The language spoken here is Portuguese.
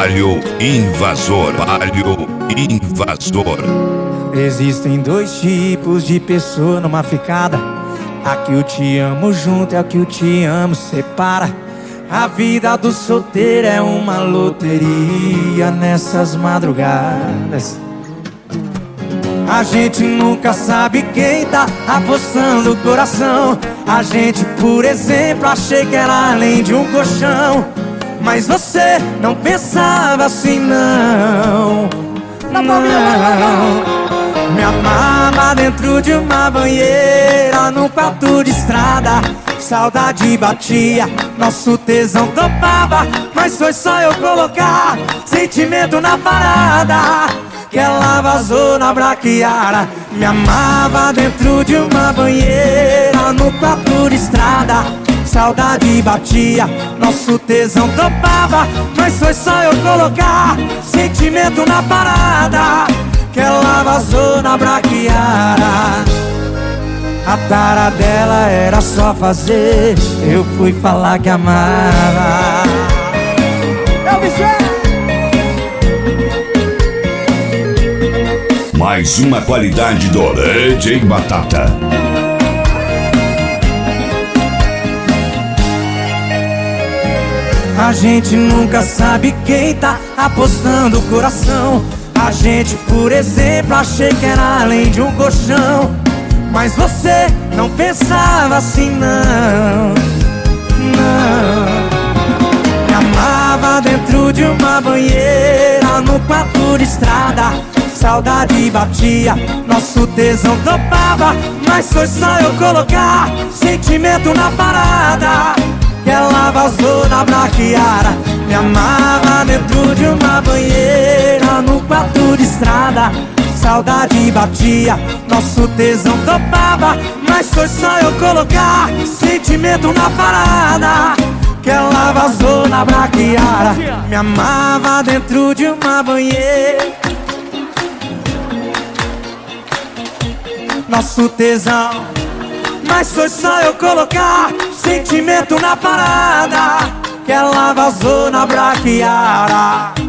Palio Invasor. Palio Invasor. Existem dois tipos de pessoa numa ficada. A que eu te amo junto e a que eu te amo separa. A vida do solteiro é uma loteria nessas madrugadas. A gente nunca sabe quem tá apostando o coração. A gente, por exemplo, achei que era além de um colchão. Mas você não pensava assim, não. Não. Me amava dentro de uma banheira, num quarto de estrada. Saudade batia, nosso tesão topava. Mas foi só eu colocar sentimento na parada que ela vazou na braquiara. Me amava dentro de uma banheira, no quarto de estrada. Saudade batia, nosso tesão topava. Mas foi só eu colocar sentimento na parada que ela vazou na braquiara. A tara dela era só fazer, eu fui falar que amava. Mais uma qualidade do DJ Batata. A gente nunca sabe quem tá apostando o coração. A gente, por exemplo, achei que era além de um colchão. Mas você não pensava assim, não. Não. Me amava dentro de uma banheira, no quarto de estrada. Saudade batia, nosso tesão topava. Mas foi só eu colocar sentimento na parada que ela vazou na braquiara. Me amava dentro de uma banheira, no quarto de estrada. Saudade batia, nosso tesão topava. Mas foi só eu colocar sentimento na parada que ela vazou na braquiara. Me amava dentro de uma banheira, nosso tesão. Mas foi só eu colocar sentimento na parada que ela vazou na braquiara.